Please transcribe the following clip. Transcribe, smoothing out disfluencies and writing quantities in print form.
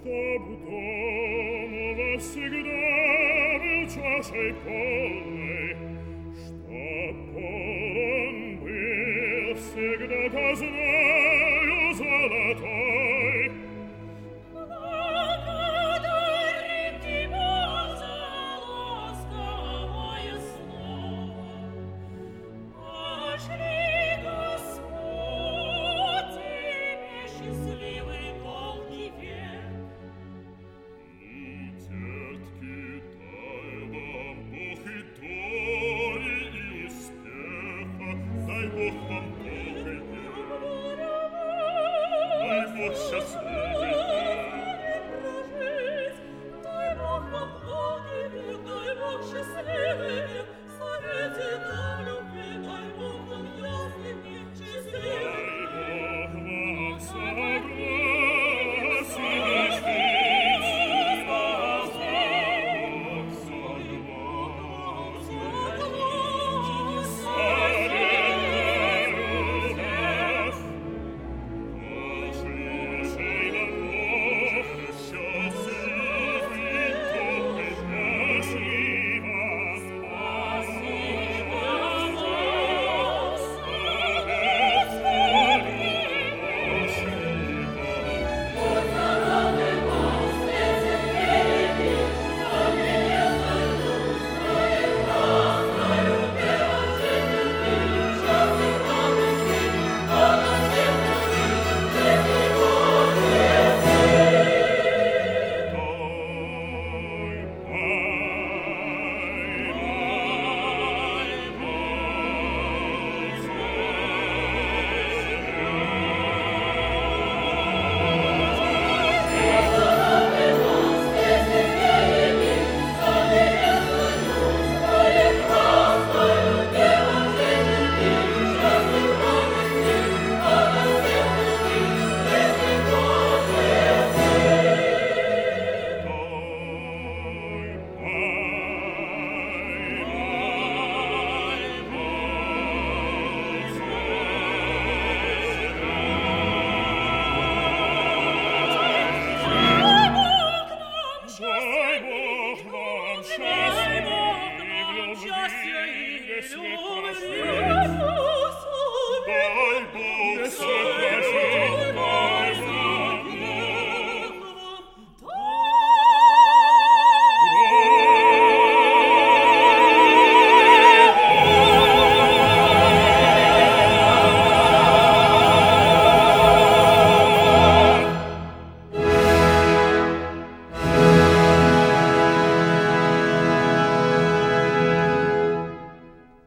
Чтоб дома всегда был чашей полной, чтоб полон был всегда казною золотой. Благодарим Тебя за ласковое слово. Пошли, Господь, Тебе счастливый долгий век. Ну, детки, дай вам Бог и доли, и успеха, дай Бог вам долгий век, дай Бог счастливый